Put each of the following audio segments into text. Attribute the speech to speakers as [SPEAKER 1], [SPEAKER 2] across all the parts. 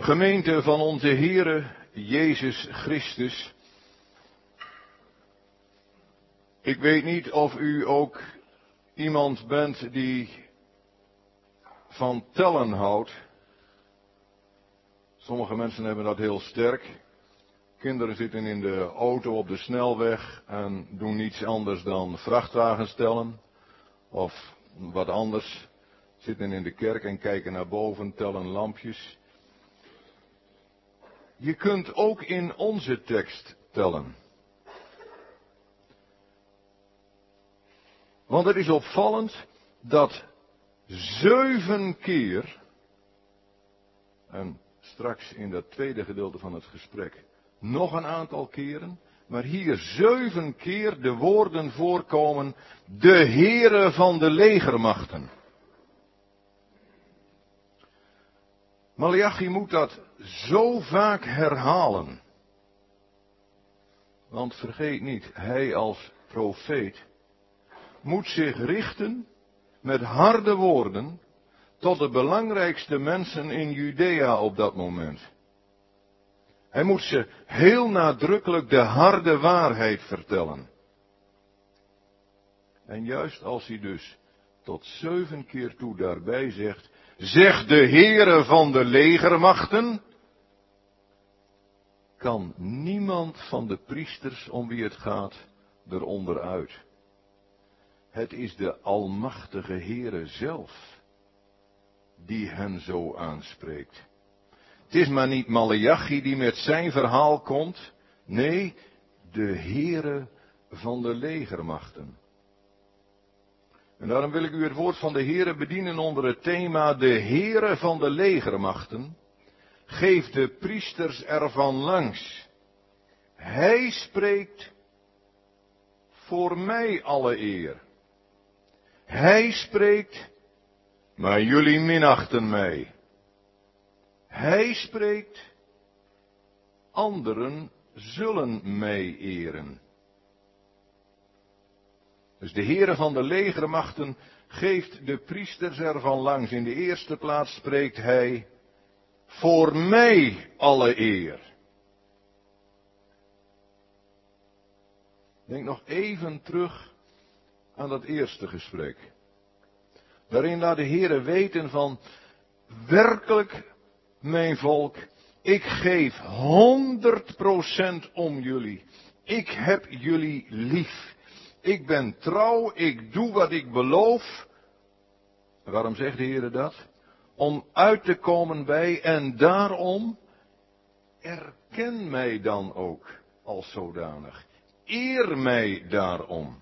[SPEAKER 1] Gemeente van onze Heere Jezus Christus. Ik weet niet of u ook iemand bent die van tellen houdt. Sommige mensen hebben dat heel sterk. Kinderen zitten in de auto op de snelweg en doen niets anders dan vrachtwagens tellen. Of wat anders, zitten in de kerk en kijken naar boven, tellen lampjes. Je kunt ook in onze tekst tellen. Want het is opvallend dat 7 keer, en straks in dat tweede gedeelte van het gesprek nog een aantal keren, maar hier 7 keer de woorden voorkomen, de Heere van de legermachten. Maleachi moet dat zo vaak herhalen. Want vergeet niet, hij als profeet moet zich richten met harde woorden tot de belangrijkste mensen in Judea op dat moment. Hij moet ze heel nadrukkelijk de harde waarheid vertellen. En juist als hij dus tot 7 keer toe daarbij zegt, zegt de Heere van de legermachten, kan niemand van de priesters om wie het gaat eronder uit. Het is de almachtige Heere zelf die hen zo aanspreekt. Het is maar niet Maleachi die met zijn verhaal komt. Nee, de Heere van de legermachten. En daarom wil ik u het woord van de Heere bedienen onder het thema de Heere van de legermachten. Geef de priesters ervan langs. Hij spreekt voor mij alle eer. Hij spreekt, maar jullie minachten mij. Hij spreekt, anderen zullen mij eren. Dus de Heere van de legermachten geeft de priesters ervan langs. In de eerste plaats spreekt hij, voor mij alle eer. Denk nog even terug aan dat eerste gesprek. Daarin laat de Heere weten van, werkelijk mijn volk, ik geef 100% om jullie. Ik heb jullie lief. Ik ben trouw, ik doe wat ik beloof. Waarom zegt de Heere dat? Om uit te komen bij en daarom erken mij dan ook als zodanig. Eer mij daarom.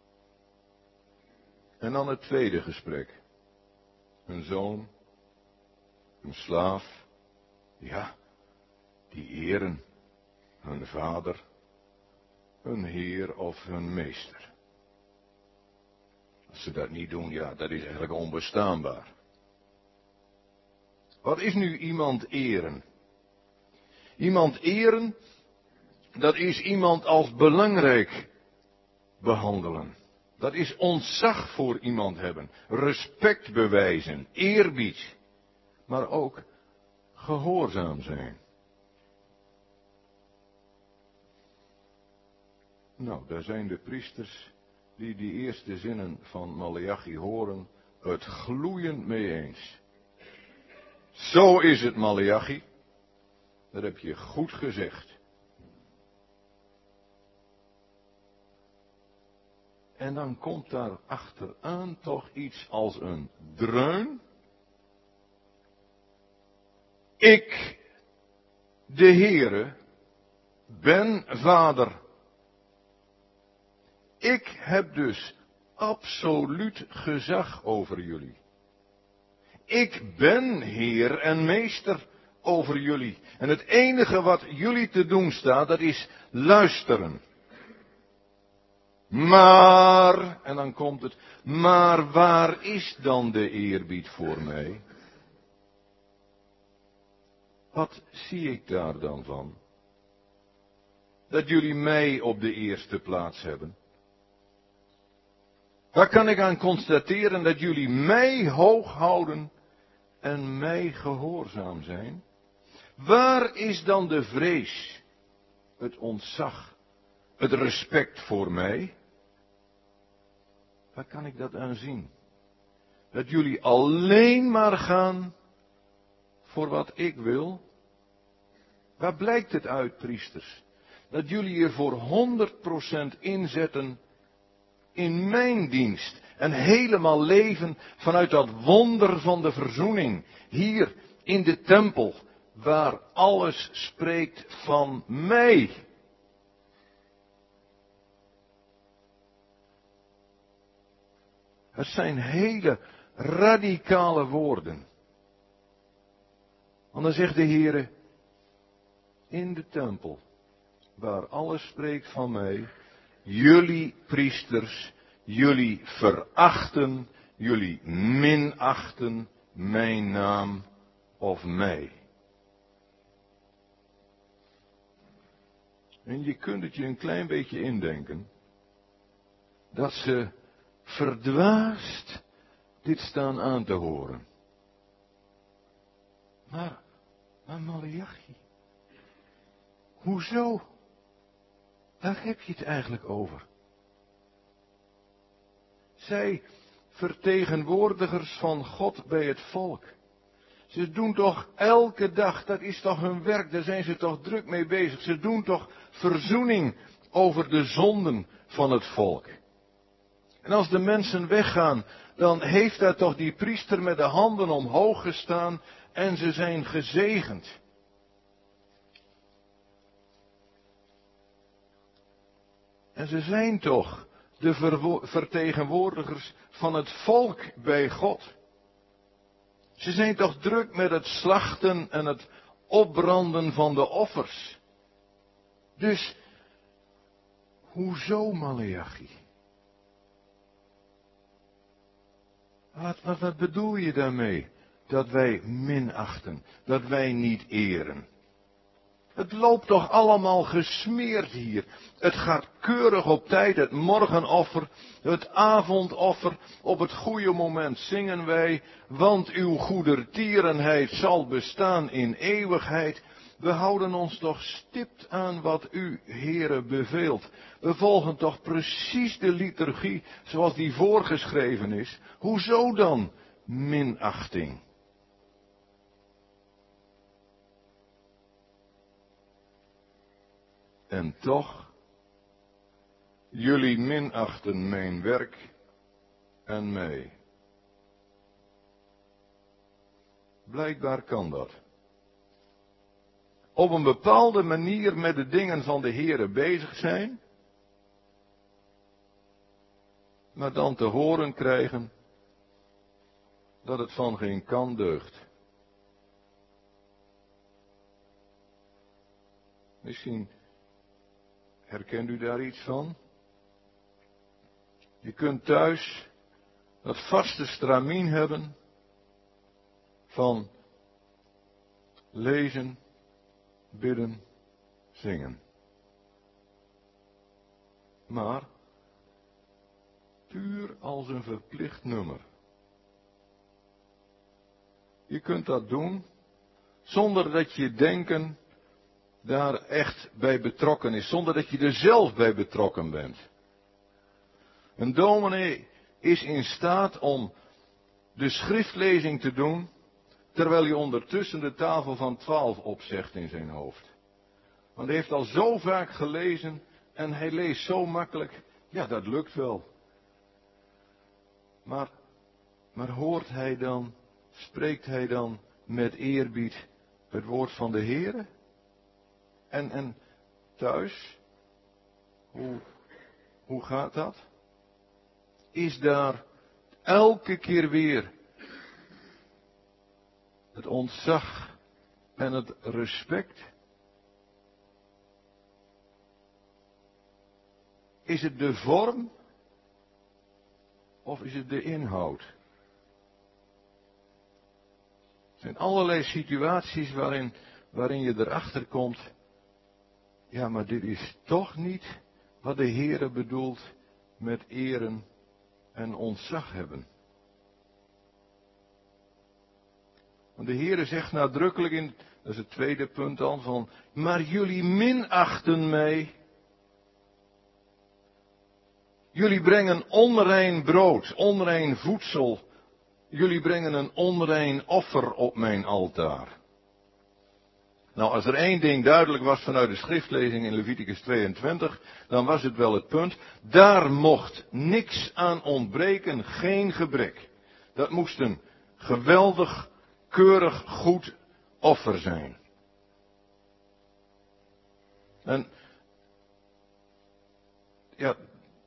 [SPEAKER 1] En dan het tweede gesprek. Een zoon, een slaaf, ja, die eren hun vader, hun heer of hun meester. Als ze dat niet doen, ja, dat is eigenlijk onbestaanbaar. Wat is nu iemand eren? Iemand eren, dat is iemand als belangrijk behandelen. Dat is ontzag voor iemand hebben, respect bewijzen, eerbied, maar ook gehoorzaam zijn. Nou, daar zijn de priesters die die eerste zinnen van Maleachi horen het gloeiend mee eens. Zo is het, Maleachi. Dat heb je goed gezegd. En dan komt daar achteraan toch iets als een dreun. Ik, de Heere, ben vader. Ik heb dus absoluut gezag over jullie. Ik ben Heer en Meester over jullie. En het enige wat jullie te doen staat, dat is luisteren. Maar, en dan komt het, maar waar is dan de eerbied voor mij? Wat zie ik daar dan van? Dat jullie mij op de eerste plaats hebben. Waar kan ik aan constateren dat jullie mij hoog houden en mij gehoorzaam zijn? Waar is dan de vrees, het ontzag, het respect voor mij? Waar kan ik dat aan zien? Dat jullie alleen maar gaan voor wat ik wil? Waar blijkt het uit, priesters? Dat jullie er voor 100% inzetten in mijn dienst. En helemaal leven vanuit dat wonder van de verzoening. Hier in de tempel, waar alles spreekt van mij. Het zijn hele radicale woorden. Want dan zegt de Heer, in de tempel, waar alles spreekt van mij, jullie priesters, jullie verachten, jullie minachten mijn naam of mij. En je kunt het je een klein beetje indenken, dat ze verdwaasd dit staan aan te horen. Maar Maleachi, hoezo? Waar heb je het eigenlijk over? Zij, vertegenwoordigers van God bij het volk. Ze doen toch elke dag, dat is toch hun werk, daar zijn ze toch druk mee bezig. Ze doen toch verzoening over de zonden van het volk. En als de mensen weggaan, dan heeft daar toch die priester met de handen omhoog gestaan en ze zijn gezegend. En ze zijn toch de vertegenwoordigers van het volk bij God. Ze zijn toch druk met het slachten en het opbranden van de offers. Dus, hoezo Maleachi? Wat bedoel je daarmee? Dat wij minachten, dat wij niet eren. Het loopt toch allemaal gesmeerd hier. Het gaat keurig op tijd, het morgenoffer, het avondoffer. Op het goede moment zingen wij, want uw goedertierenheid zal bestaan in eeuwigheid. We houden ons toch stipt aan wat u, Heere, beveelt. We volgen toch precies de liturgie zoals die voorgeschreven is. Hoezo dan minachting? En toch, jullie minachten mijn werk en mij. Blijkbaar kan dat. Op een bepaalde manier met de dingen van de Heere bezig zijn, maar dan te horen krijgen dat het van geen kant deugt. Misschien herkent u daar iets van? Je kunt thuis dat vaste stramien hebben van lezen, bidden, zingen. Maar puur als een verplicht nummer. Je kunt dat doen zonder dat je denken daar echt bij betrokken is, zonder dat je er zelf bij betrokken bent. Een dominee is in staat om de schriftlezing te doen, terwijl hij ondertussen de tafel van 12 opzegt in zijn hoofd. Want hij heeft al zo vaak gelezen en hij leest zo makkelijk, ja dat lukt wel. Maar hoort hij dan, spreekt hij dan met eerbied het woord van de Heere? En thuis, hoe gaat dat? Is daar elke keer weer het ontzag en het respect? Is het de vorm of is het de inhoud? Er zijn allerlei situaties waarin je erachter komt, ja, maar dit is toch niet wat de Heere bedoelt met eren en ontzag hebben. Want de Heere zegt nadrukkelijk in Dat is het tweede punt dan van, maar jullie minachten mij. Jullie brengen onrein brood, onrein voedsel. Jullie brengen een onrein offer op mijn altaar. Nou, als er één ding duidelijk was vanuit de schriftlezing in Leviticus 22, dan was het wel het punt, daar mocht niks aan ontbreken, geen gebrek. Dat moest een geweldig, keurig, goed offer zijn. En ja,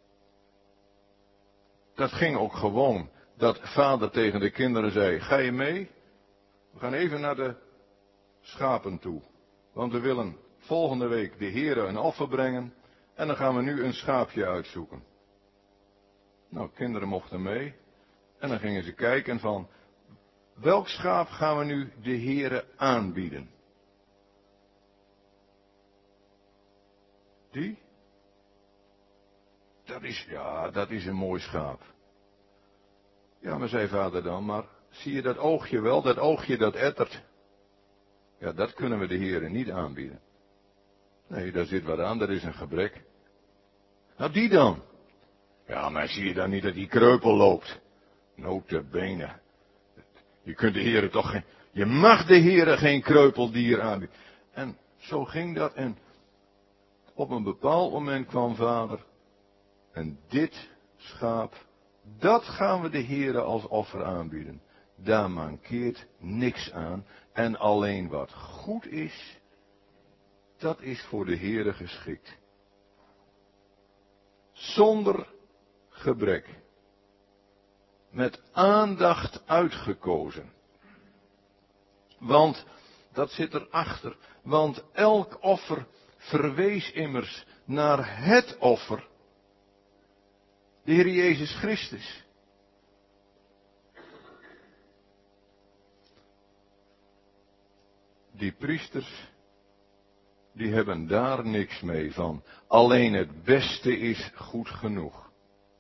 [SPEAKER 1] dat ging ook gewoon. Dat vader tegen de kinderen zei, ga je mee? We gaan even naar de schapen toe. Want we willen volgende week de Heere een offer brengen. En dan gaan we nu een schaapje uitzoeken. Nou, kinderen mochten mee. En dan gingen ze kijken van, welk schaap gaan we nu de Heere aanbieden? Die? Dat is een mooi schaap. Ja, maar zei vader dan, maar zie je dat oogje wel, dat oogje dat ettert? Ja, dat kunnen we de Heere niet aanbieden. Nee, daar zit wat aan, dat is een gebrek. Nou, die dan? Ja, maar zie je dan niet dat die kreupel loopt? Nota bene. Je kunt de Heere toch geen, je mag de Heere geen kreupeldier aanbieden. En zo ging dat en op een bepaald moment kwam vader. En dit schaap, dat gaan we de Heere als offer aanbieden. Daar mankeert niks aan. En alleen wat goed is, dat is voor de Heere geschikt. Zonder gebrek. Met aandacht uitgekozen. Want, dat zit erachter, want elk offer verwees immers naar het offer. De Heer Jezus Christus. Die priesters, die hebben daar niks mee van. Alleen het beste is goed genoeg.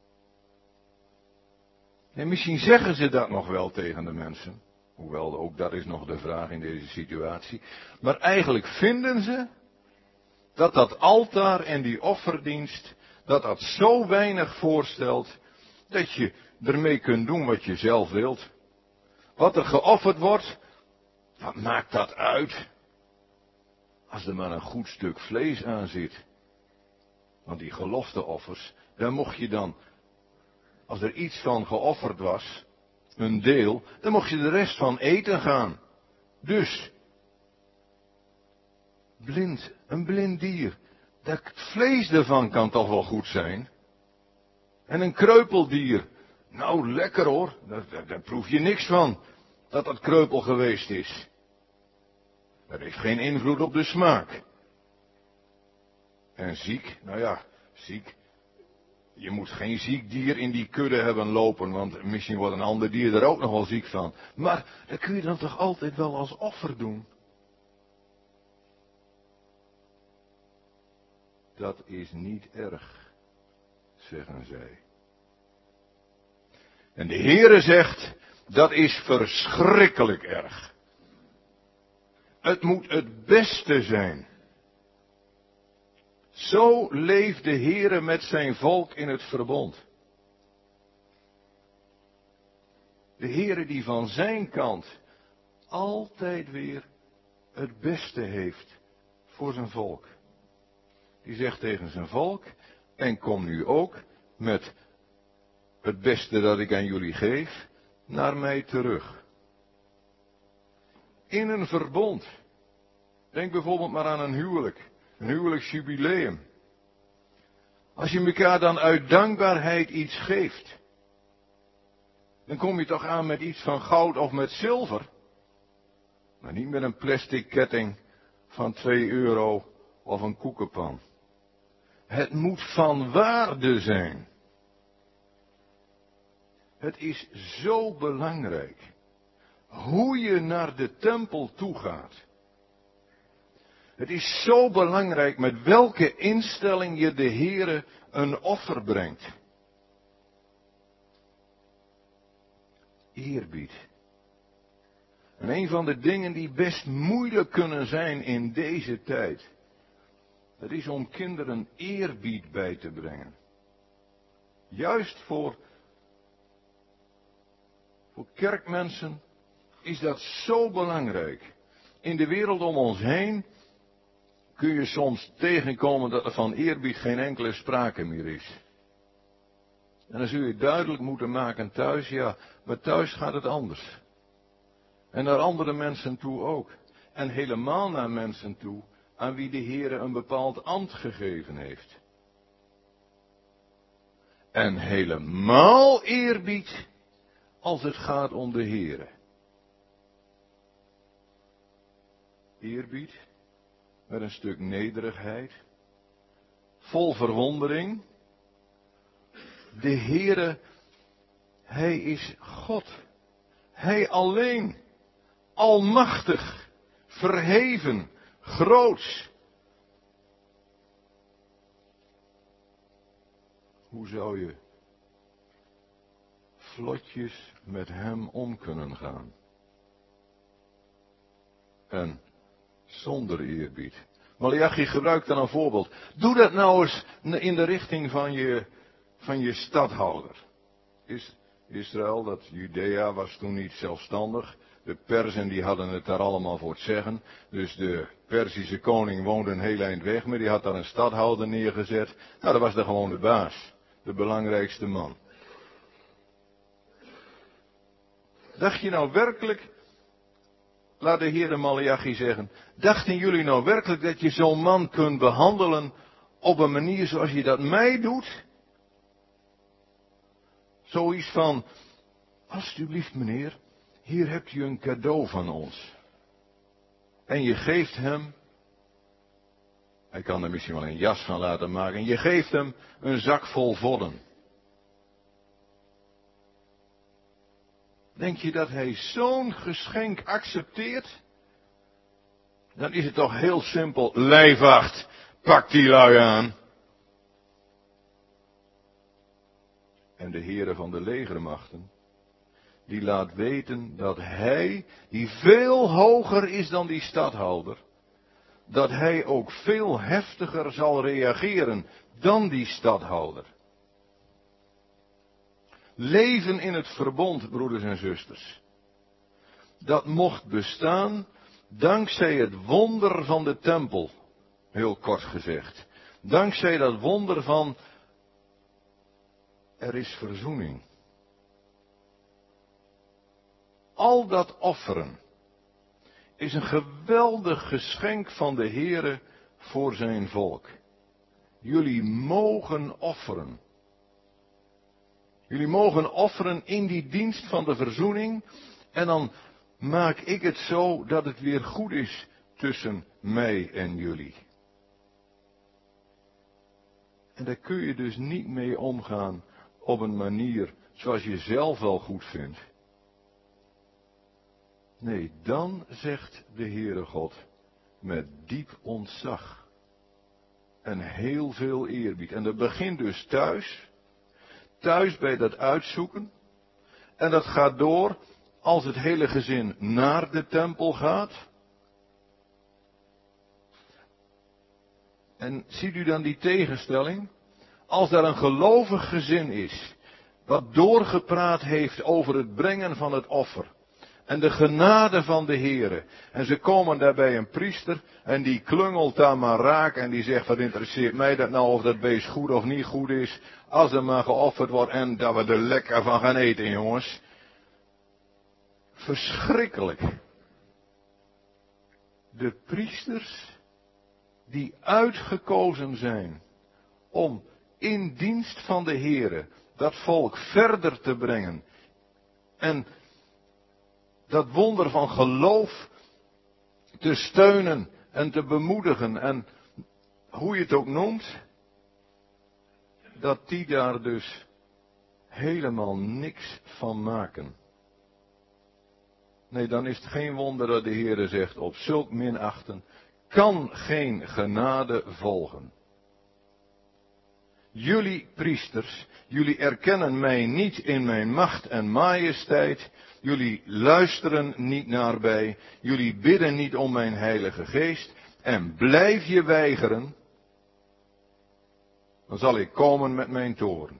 [SPEAKER 1] En misschien zeggen ze dat nog wel tegen de mensen. Hoewel, ook dat is nog de vraag in deze situatie. Maar eigenlijk vinden ze dat dat altaar en die offerdienst, dat zo weinig voorstelt, dat je ermee kunt doen wat je zelf wilt. Wat er geofferd wordt, wat maakt dat uit? Als er maar een goed stuk vlees aan zit. Want die gelofteoffers, daar mocht je dan, als er iets van geofferd was, een deel, dan mocht je de rest van eten gaan. Dus, een blind dier, het vlees ervan kan toch wel goed zijn. En een kreupeldier, nou lekker hoor, daar proef je niks van, dat kreupel geweest is. Dat heeft geen invloed op de smaak. En ziek, nou ja, ziek. Je moet geen ziek dier in die kudde hebben lopen, want misschien wordt een ander dier er ook nog wel ziek van. Maar dat kun je dan toch altijd wel als offer doen? Dat is niet erg, zeggen zij. En de Heere zegt, dat is verschrikkelijk erg. Het moet het beste zijn. Zo leeft de Heere met zijn volk in het verbond. De Heere die van zijn kant altijd weer het beste heeft voor zijn volk. Die zegt tegen zijn volk, en kom nu ook met het beste dat ik aan jullie geef, naar mij terug. In een verbond. Denk bijvoorbeeld maar aan een huwelijk. Een huwelijksjubileum. Als je elkaar dan uit dankbaarheid iets geeft, dan kom je toch aan met iets van goud of met zilver. Maar niet met een plastic ketting van 2 euro of een koekenpan. Het moet van waarde zijn. Het is zo belangrijk hoe je naar de tempel toe gaat. Het is zo belangrijk met welke instelling je de Heere een offer brengt. Eerbied. En een van de dingen die best moeilijk kunnen zijn in deze tijd, dat is om kinderen eerbied bij te brengen. Juist voor kerkmensen is dat zo belangrijk. In de wereld om ons heen kun je soms tegenkomen dat er van eerbied geen enkele sprake meer is. En dan zul je duidelijk moeten maken thuis, ja, maar thuis gaat het anders. En naar andere mensen toe ook. En helemaal naar mensen toe aan wie de Heere een bepaald ambt gegeven heeft. En helemaal eerbied als het gaat om de Heere. Eerbied met een stuk nederigheid, vol verwondering. De Heere, Hij is God. Hij alleen, almachtig, verheven, groots. Hoe zou je vlotjes met Hem om kunnen gaan? En zonder eerbied. Maleachi gebruikt dan een voorbeeld. Doe dat nou eens in de richting van je stadhouder. Israël, dat Judea was toen niet zelfstandig. De Perzen die hadden het daar allemaal voor het zeggen. Dus de Perzische koning woonde een heel eind weg, maar die had daar een stadhouder neergezet. Nou, dat was dan gewoon de baas. De belangrijkste man. Dacht je nou werkelijk, laat de Heere Maleachi zeggen, dachten jullie nou werkelijk dat je zo'n man kunt behandelen op een manier zoals je dat mij doet? Zoiets van, alsjeblieft meneer, hier hebt u een cadeau van ons. En je geeft hem, hij kan er misschien wel een jas van laten maken, en je geeft hem een zak vol vodden. Denk je dat hij zo'n geschenk accepteert? Dan is het toch heel simpel, lijfwacht, pak die lui aan. En de Heere van de legermachten, die laat weten dat hij, die veel hoger is dan die stadhouder, dat hij ook veel heftiger zal reageren dan die stadhouder. Leven in het verbond, broeders en zusters. Dat mocht bestaan dankzij het wonder van de tempel, heel kort gezegd. Dankzij dat wonder van, er is verzoening. Al dat offeren is een geweldig geschenk van de Heere voor zijn volk. Jullie mogen offeren. Jullie mogen offeren in die dienst van de verzoening. En dan maak ik het zo dat het weer goed is tussen mij en jullie. En daar kun je dus niet mee omgaan op een manier zoals je zelf wel goed vindt. Nee, dan zegt de Heere God met diep ontzag en heel veel eerbied. En dat begint dus thuis bij dat uitzoeken. En dat gaat door als het hele gezin naar de tempel gaat. En ziet u dan die tegenstelling? Als daar een gelovig gezin is, wat doorgepraat heeft over het brengen van het offer. En de genade van de Heere. En ze komen daarbij een priester en die klungelt daar maar raak en die zegt, wat interesseert mij dat nou of dat beest goed of niet goed is. Als er maar geofferd wordt en dat we er lekker van gaan eten, jongens. Verschrikkelijk. De priesters die uitgekozen zijn om in dienst van de Heere dat volk verder te brengen en dat wonder van geloof te steunen en te bemoedigen en hoe je het ook noemt, dat die daar dus helemaal niks van maken. Nee, dan is het geen wonder dat de Heere zegt, op zulk minachten kan geen genade volgen. jullie priesters, jullie erkennen mij niet in mijn macht en majesteit, jullie luisteren niet naar mij, jullie bidden niet om mijn Heilige Geest, en blijf je weigeren, dan zal ik komen met mijn toorn.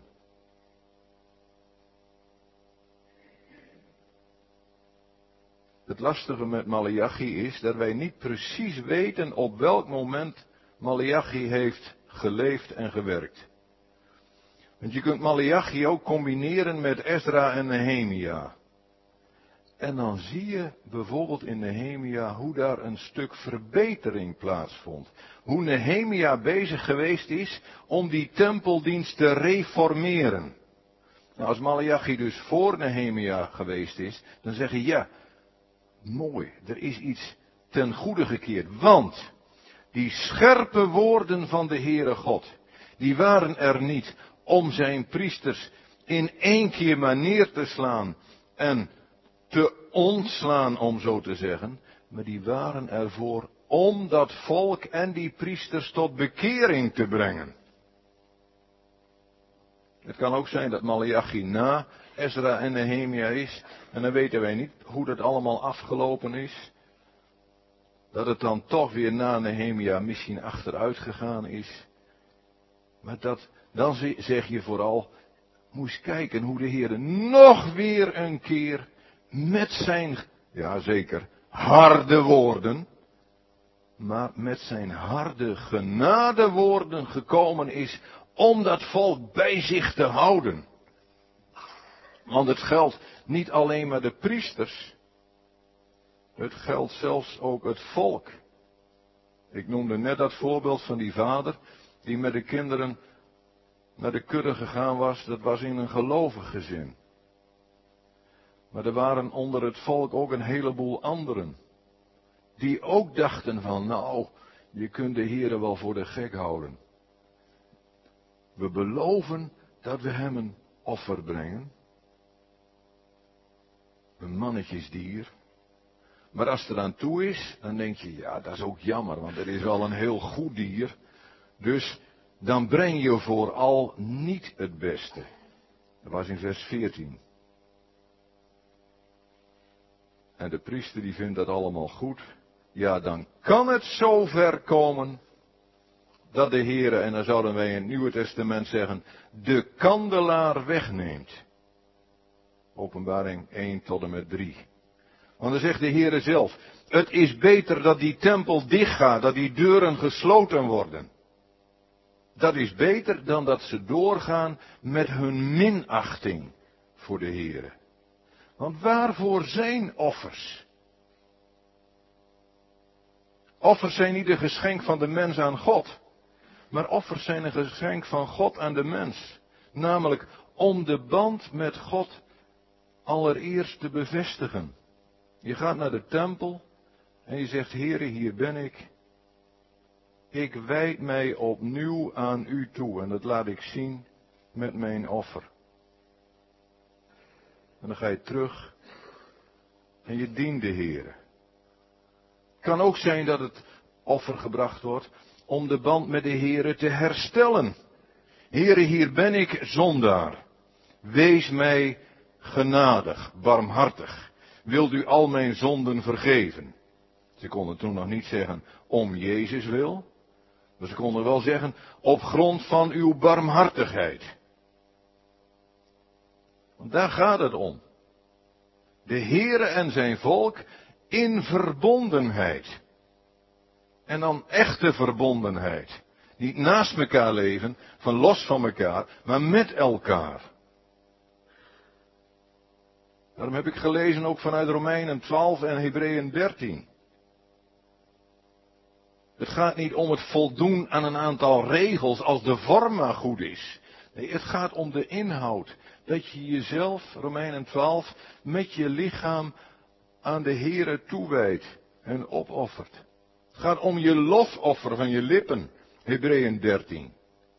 [SPEAKER 1] Het lastige met Maleachi is dat wij niet precies weten op welk moment Maleachi heeft geleefd en gewerkt. Want je kunt Maleachi ook combineren met Ezra en Nehemia. En dan zie je bijvoorbeeld in Nehemia hoe daar een stuk verbetering plaatsvond. Hoe Nehemia bezig geweest is om die tempeldienst te reformeren. Nou, als Maleachi dus voor Nehemia geweest is, dan zeg je ja, mooi, er is iets ten goede gekeerd. Want die scherpe woorden van de Heere God, die waren er niet om zijn priesters in één keer maar neer te slaan en te ontslaan, om zo te zeggen, maar die waren ervoor om dat volk en die priesters tot bekering te brengen. Het kan ook zijn dat Maleachi na Ezra en Nehemia is, en dan weten wij niet hoe dat allemaal afgelopen is. Dat het dan toch weer na Nehemia misschien achteruit gegaan is. Maar dan zeg je vooral, moet eens kijken hoe de Heer nog weer een keer met zijn, ja zeker, harde woorden, maar met zijn harde genadewoorden gekomen is om dat volk bij zich te houden. Want het geldt niet alleen maar de priesters, het geldt zelfs ook het volk. Ik noemde net dat voorbeeld van die vader die met de kinderen naar de kudde gegaan was. Dat was in een gelovig gezin. Maar er waren onder het volk ook een heleboel anderen. Die ook dachten van, nou, je kunt de Heere wel voor de gek houden. We beloven dat we hem een offer brengen. Een mannetjesdier. Maar als het eraan toe is, dan denk je, ja, dat is ook jammer, want het is wel een heel goed dier. Dus dan breng je vooral niet het beste. Dat was in vers 14. En de priester die vindt dat allemaal goed. Ja, dan kan het zover komen dat de Heere, en dan zouden wij in het Nieuwe Testament zeggen, de kandelaar wegneemt. Openbaring 1 tot en met 3. Want dan zegt de Heere zelf, het is beter dat die tempel dichtgaat, dat die deuren gesloten worden. Dat is beter dan dat ze doorgaan met hun minachting voor de Heere. Want waarvoor zijn offers? Offers zijn niet een geschenk van de mens aan God. Maar offers zijn een geschenk van God aan de mens. Namelijk om de band met God allereerst te bevestigen. Je gaat naar de tempel en je zegt, Heere, hier ben ik. Ik wijd mij opnieuw aan u toe en dat laat ik zien met mijn offer. En dan ga je terug en je dient de Heere. Het kan ook zijn dat het offer gebracht wordt om de band met de Heere te herstellen. Heere, hier ben ik zondaar. Wees mij genadig, barmhartig. Wilt u al mijn zonden vergeven? Ze konden toen nog niet zeggen om Jezus wil. Maar ze konden wel zeggen op grond van uw barmhartigheid. Want daar gaat het om. De Heere en zijn volk in verbondenheid. En dan echte verbondenheid. Niet naast elkaar leven, van los van elkaar, maar met elkaar. Daarom heb ik gelezen ook vanuit Romeinen 12 en Hebreeën 13. Het gaat niet om het voldoen aan een aantal regels als de vorm maar goed is. Nee, het gaat om de inhoud. Dat je jezelf, Romeinen 12, met je lichaam aan de Heere toewijdt en opoffert. Het gaat om je lofoffer van je lippen, Hebreeën 13.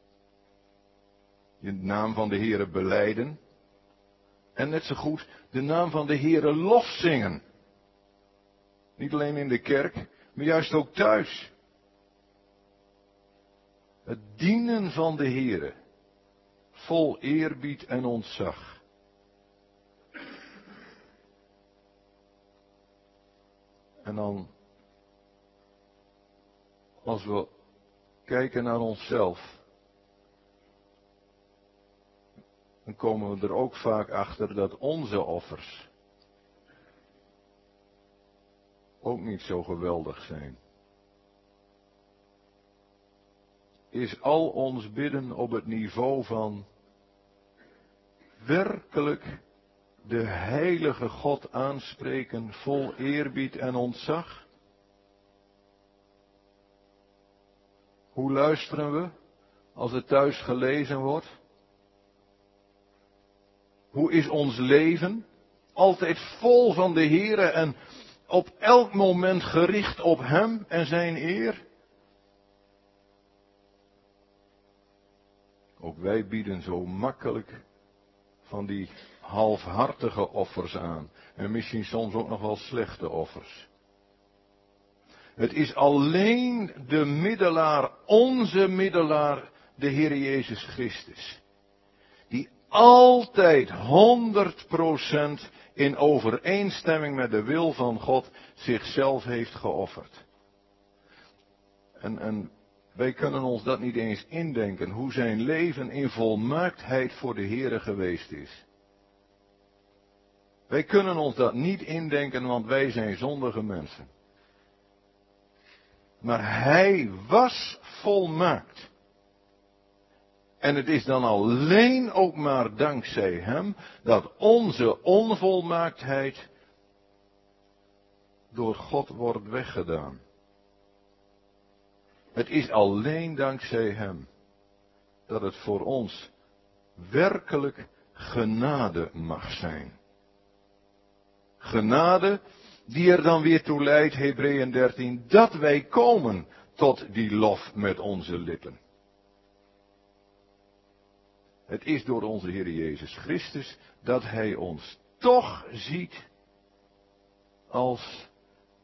[SPEAKER 1] Je naam van de Heere belijden. En net zo goed de naam van de Heere lof zingen. Niet alleen in de kerk, maar juist ook thuis. Het dienen van de Heere. vol eerbied en ontzag. En dan, als we kijken naar onszelf, dan komen we er ook vaak achter dat onze offers ook niet zo geweldig zijn. Is al ons bidden op het niveau van werkelijk de heilige God aanspreken vol eerbied en ontzag? Hoe luisteren we als het thuis gelezen wordt? Hoe is ons leven? Altijd vol van de Heere en op elk moment gericht op Hem en Zijn eer? Ook wij bieden zo makkelijk van die halfhartige offers aan. En misschien soms ook nog wel slechte offers. Het is alleen de middelaar, onze middelaar, de Heer Jezus Christus. Die altijd 100% in overeenstemming met de wil van God zichzelf heeft geofferd. En wij kunnen ons dat niet eens indenken, hoe zijn leven in volmaaktheid voor de Heere geweest is. Wij kunnen ons dat niet indenken, want wij zijn zondige mensen. Maar Hij was volmaakt. En het is dan alleen ook maar dankzij Hem dat onze onvolmaaktheid door God wordt weggedaan. Het is alleen dankzij Hem dat het voor ons werkelijk genade mag zijn. Genade die er dan weer toe leidt, Hebreeën 13, dat wij komen tot die lof met onze lippen. Het is door onze Heer Jezus Christus dat Hij ons toch ziet als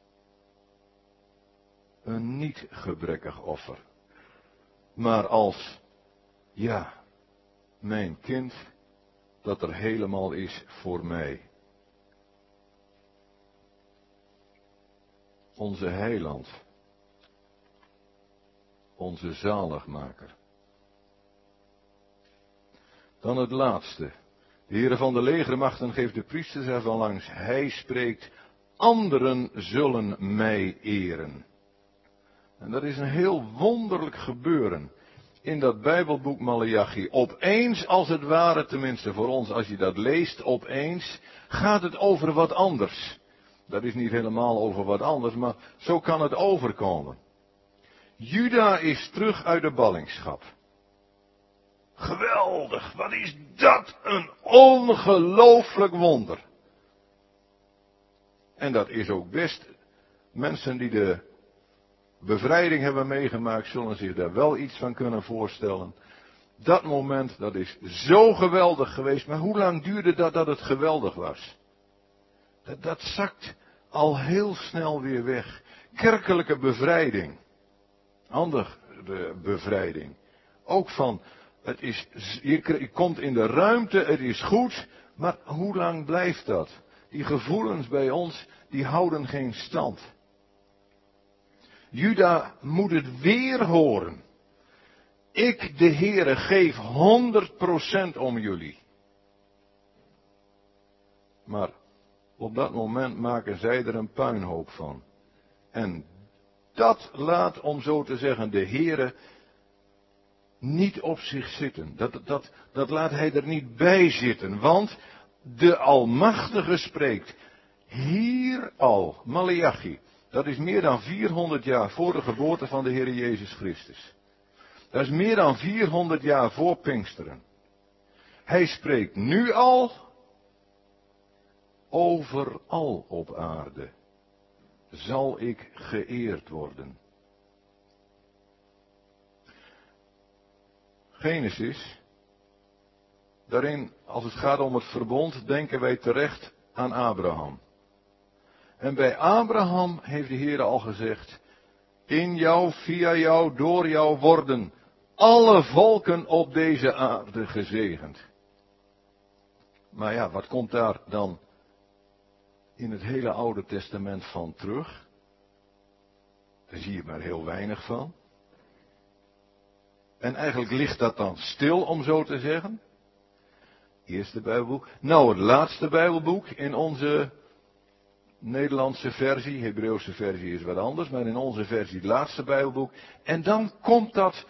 [SPEAKER 1] een niet gebrekkig offer. Maar als, ja, mijn kind dat er helemaal is voor mij. Onze heiland. Onze zaligmaker. Dan het laatste. De Heere van de legermachten geeft de priesters ervan langs. Hij spreekt, anderen zullen mij eren. En dat is een heel wonderlijk gebeuren in dat Bijbelboek Maleachi. Opeens, als het ware, tenminste voor ons, als je dat leest, opeens gaat het over wat anders. Dat is niet helemaal over wat anders, maar zo kan het overkomen. Juda is terug uit de ballingschap. Geweldig, wat is dat een ongelooflijk wonder. En dat is ook best. Mensen die de bevrijding hebben meegemaakt, zullen zich daar wel iets van kunnen voorstellen. Dat moment, dat is zo geweldig geweest. Maar hoe lang duurde dat het geweldig was? Dat zakt al heel snel weer weg. Kerkelijke bevrijding. Andere bevrijding. Ook van, je komt in de ruimte, het is goed. Maar hoe lang blijft dat? Die gevoelens bij ons, die houden geen stand. Juda moet het weer horen. Ik, de Heere, geef 100% om jullie. Maar op dat moment maken zij er een puinhoop van. En dat laat, om zo te zeggen, de Heere niet op zich zitten. Dat laat hij er niet bij zitten. Want de Almachtige spreekt. Hier al, Maleachi. Dat is meer dan 400 jaar voor de geboorte van de Heer Jezus Christus. Dat is meer dan 400 jaar voor Pinksteren. Hij spreekt nu al. Overal op aarde zal ik geëerd worden. Genesis, daarin, als het gaat om het verbond, denken wij terecht aan Abraham. En bij Abraham heeft de Heer al gezegd, in jou, via jou, door jou worden alle volken op deze aarde gezegend. Maar ja, wat komt daar dan in het hele Oude Testament van terug? Daar zie je maar heel weinig van. En eigenlijk ligt dat dan stil, om zo te zeggen. Eerste Bijbelboek. Nou, het laatste Bijbelboek in onze Nederlandse versie. Hebreeuwse versie is wat anders, maar in onze versie het laatste Bijbelboek. En dan komt dat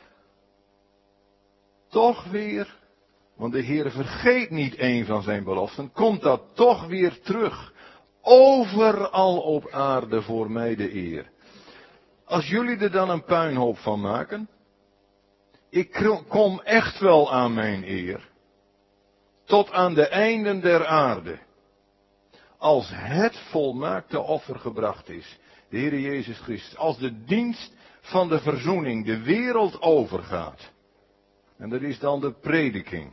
[SPEAKER 1] toch weer, want de Heer vergeet niet een van zijn beloften, komt dat toch weer terug. Overal op aarde voor mij de eer. Als jullie er dan een puinhoop van maken, ik kom echt wel aan mijn eer. Tot aan de einden der aarde. Als het volmaakte offer gebracht is, de Heer Jezus Christus, als de dienst van de verzoening de wereld overgaat, en dat is dan de prediking,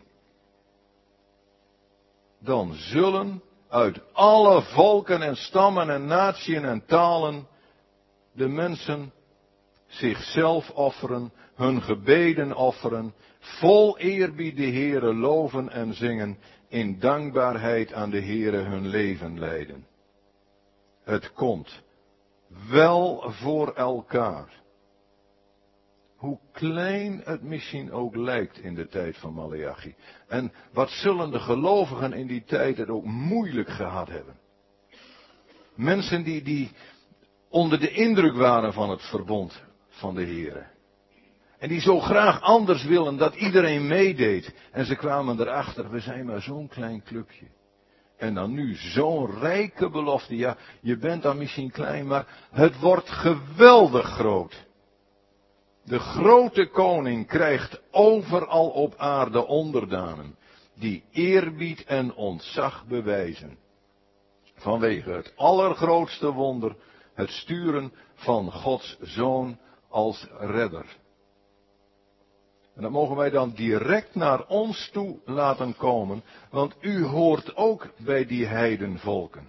[SPEAKER 1] dan zullen uit alle volken en stammen en natieën en talen de mensen zichzelf offeren, hun gebeden offeren, vol eerbied de Heere loven en zingen, in dankbaarheid aan de Heere hun leven leiden. Het komt wel voor elkaar. Hoe klein het misschien ook lijkt in de tijd van Maleachi. En wat zullen de gelovigen in die tijd het ook moeilijk gehad hebben. Mensen die onder de indruk waren van het verbond van de Heere. En die zo graag anders willen dat iedereen meedeed. En ze kwamen erachter, we zijn maar zo'n klein clubje. En dan nu zo'n rijke belofte. Ja, je bent dan misschien klein, maar het wordt geweldig groot. De grote koning krijgt overal op aarde onderdanen. Die eerbied en ontzag bewijzen. Vanwege het allergrootste wonder, het sturen van Gods Zoon als redder. En dat mogen wij dan direct naar ons toe laten komen, want u hoort ook bij die heidenvolken.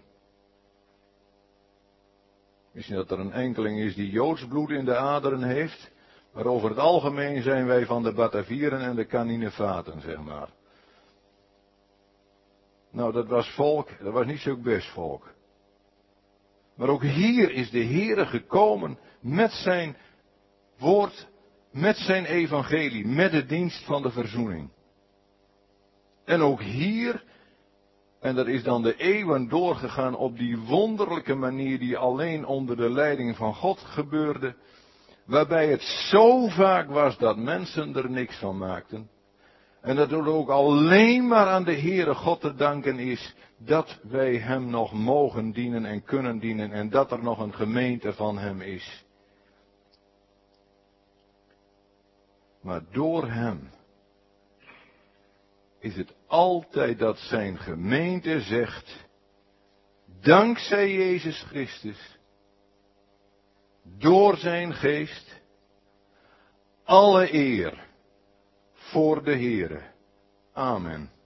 [SPEAKER 1] Misschien dat er een enkeling is die Joods bloed in de aderen heeft, maar over het algemeen zijn wij van de Batavieren en de Caninefaten, zeg maar. Nou, dat was volk, dat was niet zo'n best volk. Maar ook hier is de Heere gekomen met zijn woord, met zijn evangelie, met de dienst van de verzoening. En ook hier, en dat is dan de eeuwen doorgegaan op die wonderlijke manier die alleen onder de leiding van God gebeurde, waarbij het zo vaak was dat mensen er niks van maakten. En dat het ook alleen maar aan de Heere God te danken is dat wij Hem nog mogen dienen en kunnen dienen en dat er nog een gemeente van Hem is. Maar door Hem is het altijd dat zijn gemeente zegt, dankzij Jezus Christus, door zijn geest, alle eer voor de Heere. Amen.